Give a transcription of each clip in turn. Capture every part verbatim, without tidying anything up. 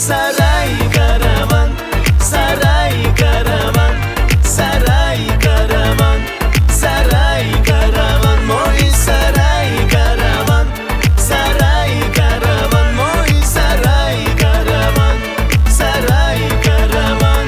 Saray karavan, saray karavan, saray karavan, saray karavan, moj saray karavan, saray karavan, moj saray karavan, saray karavan.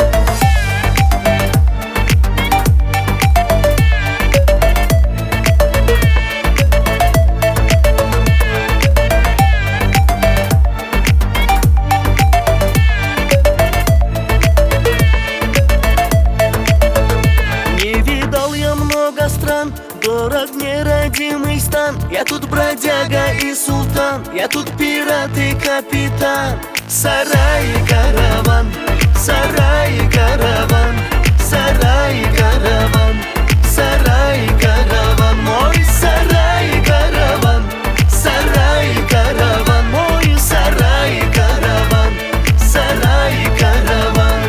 Стран, дорог мне родимый стан. Я тут бродяга и султан, я тут пират и капитан. Сарай караван, сарай караван, сарай караван, сарай караван, мой сарай караван, сарай караван, мой сарай караван, сарай караван.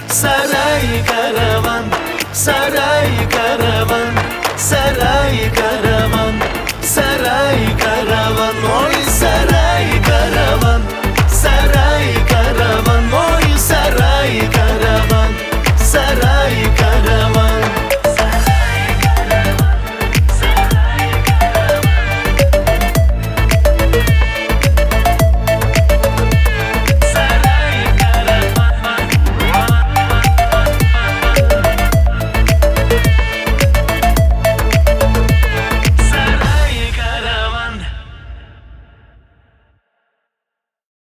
Saray karavan, saray karavan, saray karavan.